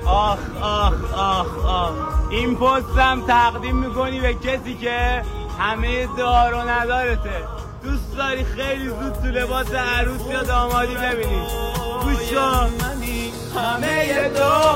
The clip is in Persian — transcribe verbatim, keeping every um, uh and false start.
آخ آخ آخ آخ این پستم تقدیم میکنی به کسی که همه دار و ندارته. دوست داری خیلی زود تو لباس عروس یا دامادی ببینی. گوش کن همه دار